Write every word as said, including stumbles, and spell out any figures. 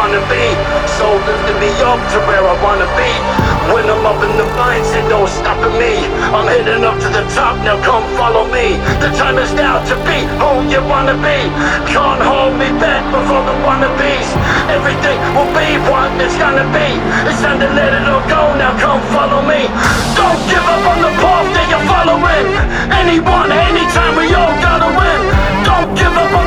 wanna be. Soul lifting me up to where I wanna be. When I'm up in the vines, it don't stop at me. I'm heading up to the top, now come follow me. The time is now to be who you wanna be. Can't hold me back before the wannabes. Everything will be what it's gonna be. It's time to let it all go, now come follow me. Don't give up on the path that you're following. Anyone, anytime, we all gotta win. Don't give up on